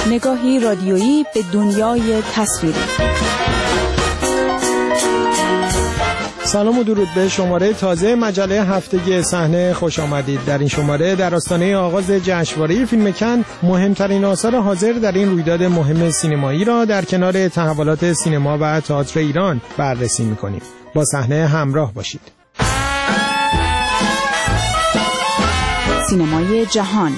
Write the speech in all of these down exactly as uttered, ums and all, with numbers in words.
نگاهی رادیویی به دنیای تصویری. سلام و درود به شماره تازه مجله هفتگی صحنه خوش آمدید. در این شماره در آستانه آغاز جشنواره فیلم کن مهمترین آثار حاضر در این رویداد مهم سینمایی را در کنار تحولات سینما و تئاتر ایران بررسی می‌کنیم. با صحنه همراه باشید. سینمای جهان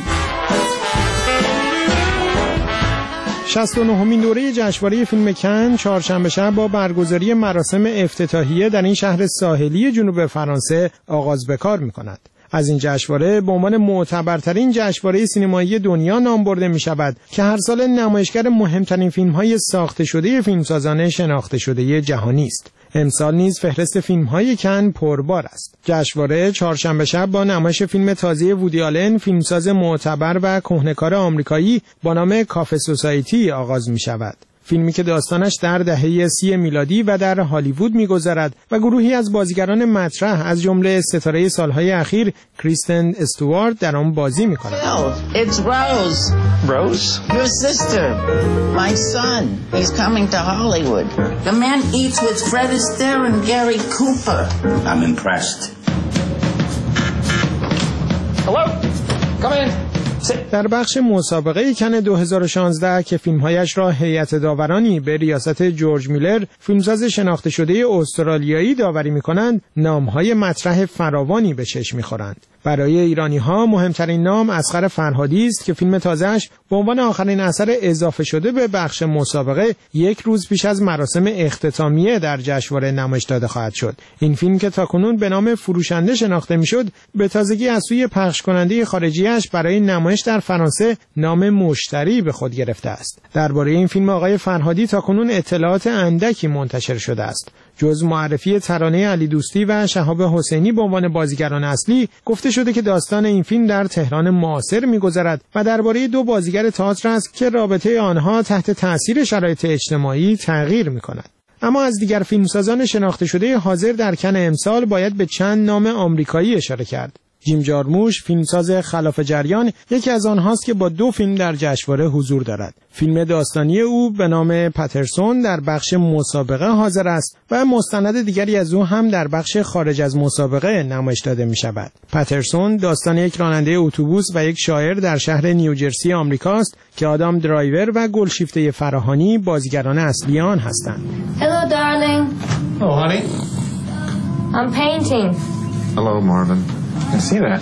شصت و نهمین دوره جشنواره فیلم کن چهارشنبه شب با برگزاری مراسم افتتاحیه در این شهر ساحلی جنوب فرانسه آغاز به کار می‌کند. از این جشنواره به عنوان معتبرترین جشنواره سینمایی دنیا نام برده می‌شود که هر سال نمایشگر مهمترین فیلم‌های ساخته شده فیلمسازان شناخته شده جهانی است. امسال نیز فهرست فیلم‌های کن پربار است. جشنواره چهارشنبه شب با نمایش فیلم تازه وودی آلن، فیلمساز معتبر و کهنه‌کار آمریکایی با نام کافه سوسایتی آغاز می‌شود. فیلمی که داستانش در دهه سی میلادی و در هالیوود می‌گذرد و گروهی از بازیگران مطرح از جمله ستاره سالهای اخیر کریستن استوارت در آن بازی می‌کنند. It's Rose. Rose? Your sister. My son. He's coming to Hollywood. The man eats with Fred Astaire and Gary Cooper. I'm impressed. Hello? Come in. در بخش مسابقه کن دو هزار و شانزده که فیلمهایش را هیئت داورانی به ریاست جورج میلر، فیلمساز شناخته شده استرالیایی داوری می‌کنند، نام‌های مطرح فراوانی به چشم می‌خورند. برای ایرانی‌ها مهمترین نام اصغر فرهادی است که فیلم تازه‌اش به عنوان آخرین اثر اضافه شده به بخش مسابقه یک روز پیش از مراسم اختتامیه در جشنواره نمایش داده خواهد شد. این فیلم که تاکنون به نام فروشنده شناخته می‌شد، به تازگی از سوی پخش کننده خارجی‌اش برای نمایش در فرانسه نام مشتری به خود گرفته است. درباره این فیلم آقای فرهادی تاکنون اطلاعات اندکی منتشر شده است. جز معرفی ترانه علی دوستی و شهاب حسینی به عنوان بازیگران اصلی، گفته شده که داستان این فیلم در تهران معاصر می‌گذرد و درباره دو بازیگر تئاتر است که رابطه آنها تحت تأثیر شرایط اجتماعی تغییر می‌کند. اما از دیگر فیلمسازان شناخته شده حاضر در کن امسال باید به چند نام آمریکایی اشاره کرد. جیم جارموش، فیلمساز خلاف جریان، یکی از آنهاست که با دو فیلم در جشنواره حضور دارد. فیلم داستانی او به نام پاترسون در بخش مسابقه حاضر است و مستند دیگری از او هم در بخش خارج از مسابقه نمایش داده می شود. پاترسون داستان یک راننده اتوبوس و یک شاعر در شهر نیوجرسی آمریکاست که آدام درایور و گلشیفته فراهانی بازیگران اصلی آن هستند. Hello darling. Oh, honey. I'm painting. Hello, Marvin. I see that.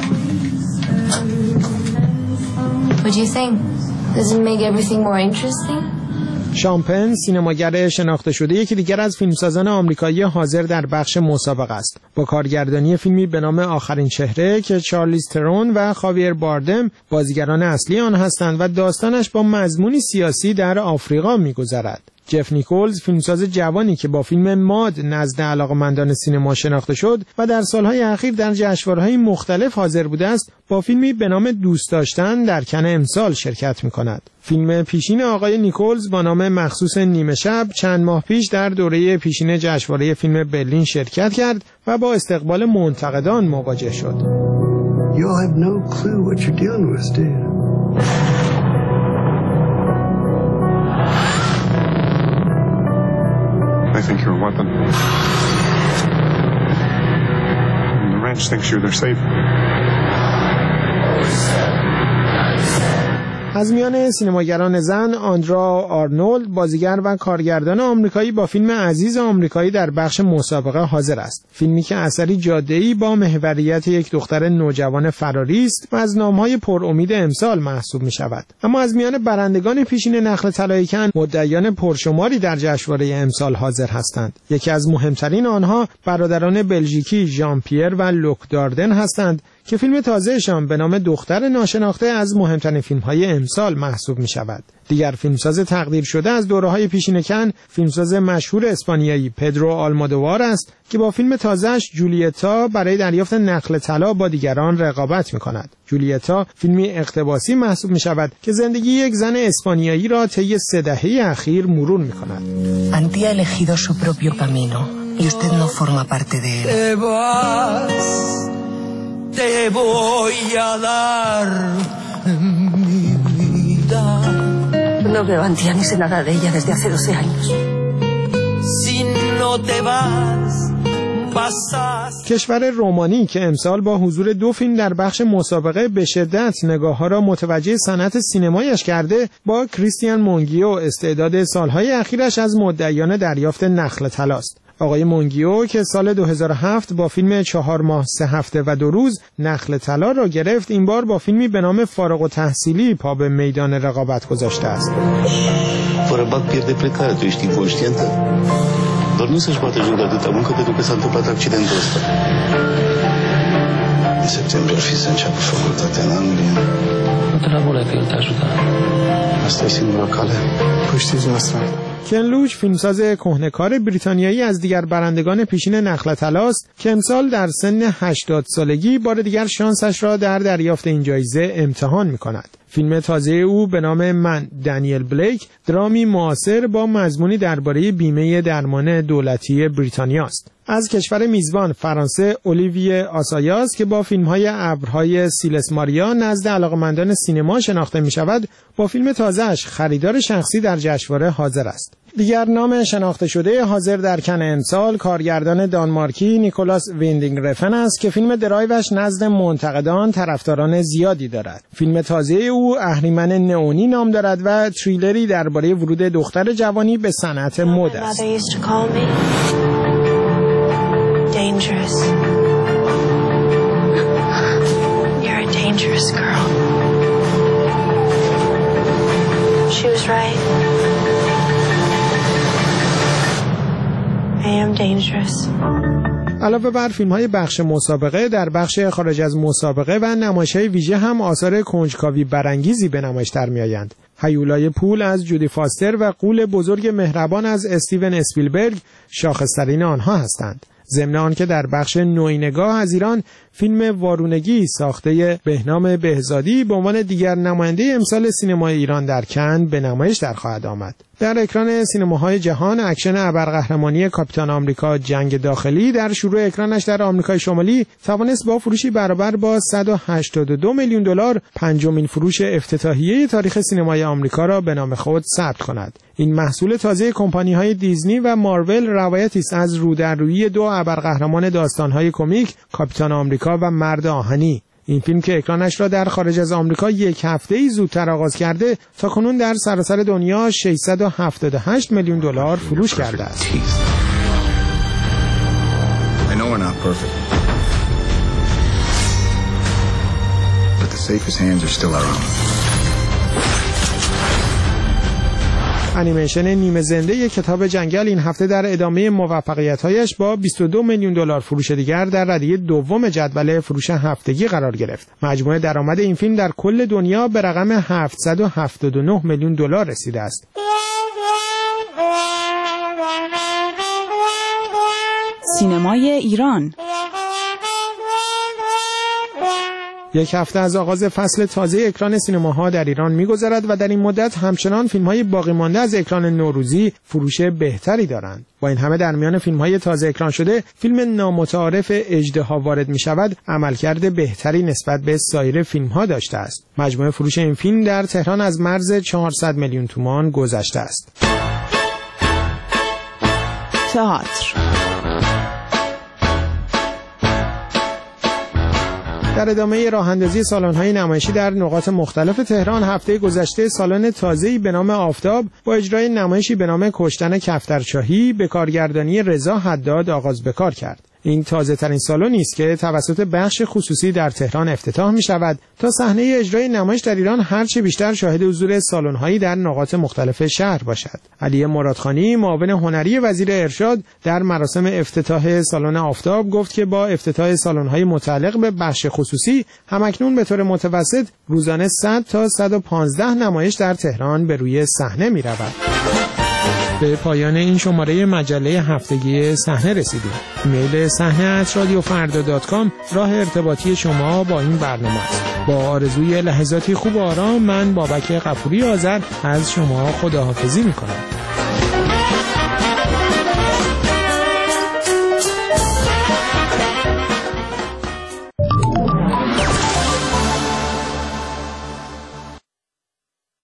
What do you think? Does it make everything more interesting? شامپن، سینماگر شناخته شده یکی دیگر از فیلمسازان آمریکایی حاضر در بخش مسابقه است. با کارگردانی فیلمی به نام آخرین چهره که چارلیز ترون و خاویر باردم بازیگران اصلی آن هستند و داستانش با مضمونی سیاسی در آفریقا می‌گذرد. جف نیکولز، فیلمساز جوانی که با فیلم ماد نزد علاقه‌مندان سینما شناخته شد و در سالهای اخیر در جشنواره‌های مختلف حاضر بوده است، با فیلمی به نام دوست داشتن در کن امسال شرکت می‌کند. فیلم پیشین آقای نیکولز با نام مخصوص نیمه شب چند ماه پیش در دوره پیشین جشنواره فیلم برلین شرکت کرد و با استقبال منتقدان مواجه شد. You have no clue what you're dealing with, do you? I think you're a weapon. And the ranch thinks you're their savior. از میان سینماگران زن، آندرا آرنولد، بازیگر و کارگردان آمریکایی با فیلم عزیز آمریکایی در بخش مسابقه حاضر است. فیلمی که اثری جاده‌ای با محوریت یک دختر نوجوان فراری است و از نام‌های پر امید امسال محسوب می‌شود. اما از میان برندگان پیشین نخل طلای کن، مدعیان پرشماری در جشنواره امسال حاضر هستند. یکی از مهمترین آنها برادران بلژیکی ژان پیر و لوک داردن هستند که فیلم تازهشان به نام دختر ناشناخته از مهمترین فیلم‌های امسال محسوب می‌شود. دیگر فیلمساز تقدیر شده از دوره‌های پیشین کن، فیلمساز مشهور اسپانیایی پدرو آلمودوار است که با فیلم تازه‌اش جولیتا برای دریافت نخل طلا با دیگران رقابت می‌کند. جولیتا فیلمی اقتباسی محسوب می‌شود که زندگی یک زن اسپانیایی را طی سه دهه اخیر مرور می‌کند. Antía ha elegido su propio camino y usted no forma parte de él. Te vas, te voy a dar mi vida. No veo a Antía ni sé nada de ella desde hace doce años. Si no te vas, pasas. کشور رومانی که امسال با حضور دو فیلم در بخش مسابقه به شدت نگاه‌ها را متوجه صنعت سینمایش کرده، با کریستیان مونگیو استعداد سالهای اخیرش از مدعیان دریافت نخل طلاست. آقای مونگیو که سال دو هزار و هفت با فیلم چهار ماه سه هفته و دو روز نخل طلا را گرفت، این بار با فیلمی به نام فارغ التحصیلی پا به میدان رقابت گذاشته است. Fără bag pierde plecare, tu ești inconștientă? Doar nu să-și bată joc de atâta muncă pentru că s-a întâmplat accidentul ăsta. În septembrie ar fi să înceapă facultatea în Anglia. Nu te la volea că el te ajută. Asta e singura cale. Păi știți noastră. کن لوچ فیلمساز کهنه‌کار بریتانیایی از دیگر برندگان پیشین نخل طلاست که امسال در سن هشتاد سالگی بار دیگر شانسش را در دریافت این جایزه امتحان می‌کند. فیلم تازه او به نام من دانیل بلیک درامی معاصر با مضمونی درباره بیمه درمان دولتی بریتانیا است. از کشور میزبان فرانسه اولیویه آسایاس که با فیلم‌های ابرهای سیلس ماریا نزد علاقه‌مندان سینما شناخته می‌شود، با فیلم تازه‌اش خریدار شخصی در جشنواره حاضر است. دیگر نام شناخته شده حاضر در کن امسال کارگردان دانمارکی نیکولاس ویندینگ رفن است که فیلم درایوش نزد منتقدان طرفداران زیادی دارد. فیلم تازه او اهریمن نئونی نام دارد و تریلری درباره ورود دختر جوانی به صنعت مد است. Dangerous. You're a dangerous girl. She was right. I am dangerous. علاوه بر فیلم‌های بخش مسابقه، در بخش خارج از مسابقه و نمایش‌های ویژه هم آثار کنجکاوی برانگیزی به نمایش در می‌آیند. هیولای پول از جودی فاستر و غول بزرگ مهربان از استیون اسپیلبرگ شاخص‌ترین آنها هستند. ضمن آنکه در بخش نوینگاه از ایران فیلم وارونگی ساخته بهنام بهزادی به عنوان دیگر نماینده امسال سینمای ایران در کن به نمایش در خواهد آمد. در اکران سینماهای جهان اکشن ابرقهرمانی کاپیتان آمریکا جنگ داخلی در شروع اکرانش در آمریکای شمالی توانست با فروشی برابر با صد و هشتاد و دو میلیون دلار پنجمین فروش افتتاحیه تاریخ سینمای آمریکا را به نام خود ثبت کند. این محصول تازه کمپانی‌های دیزنی و مارول روایتی است از رودررویی دو ابرقهرمان داستان‌های کمیک، کاپیتان آمریکا و مرد آهنی. این فیلم که اکرانش را در خارج از آمریکا یک هفته‌ای زودتر آغاز کرده، تاکنون در سراسر دنیا ششصد و هفتاد و هشت میلیون دلار فروش کرده است. I know we're not perfect. But the safest hands are still our own. انیمیشن نیمه زنده کتاب جنگل این هفته در ادامه موفقیت‌هایش با بیست و دو میلیون دلار فروش دیگر در ردیف دوم جدول فروش هفتگی قرار گرفت. مجموع درآمد این فیلم در کل دنیا به رقم هفتصد و هفتاد و نه میلیون دلار رسیده است. سینمای ایران. یک هفته از آغاز فصل تازه اکران سینماها در ایران می‌گذرد و در این مدت همچنان فیلم‌های باقی مانده از اکران نوروزی فروش بهتری دارند. با این همه در میان فیلم‌های تازه اکران شده، فیلم نامتعارف اژدها وارد می‌شود عملکرد بهتری نسبت به سایر فیلم‌ها داشته است. مجموع فروش این فیلم در تهران از مرز چهارصد میلیون تومان گذشته است. تئاتر. در ادامه راه‌اندازی سالن‌های نمایشی در نقاط مختلف تهران، هفته گذشته سالن تازه‌ای به نام آفتاب با اجرای نمایشی به نام کشتن کفترشاهی به کارگردانی رضا حداد آغاز به کار کرد. این تازه ترین سالنی است که توسط بخش خصوصی در تهران افتتاح می شود تا صحنه اجرای نمایش در ایران هرچه بیشتر شاهد حضور سالن‌هایی در نقاط مختلف شهر باشد. علی مرادخانی معاون هنری وزیر ارشاد در مراسم افتتاح سالن آفتاب گفت که با افتتاح سالن‌های متعلق به بخش خصوصی همکنون به طور متوسط روزانه صد تا صد و پانزده نمایش در تهران به روی صحنه می رود. به پایان این شماره مجله هفتگی صحنه رسیدیم. ایمیل صحنه ات رادیو فردا دات کام راه ارتباطی شما با این برنامه است. با آرزوی لحظاتی خوب و آرام، من بابک غفوری آذر از شما خداحافظی می‌کنم.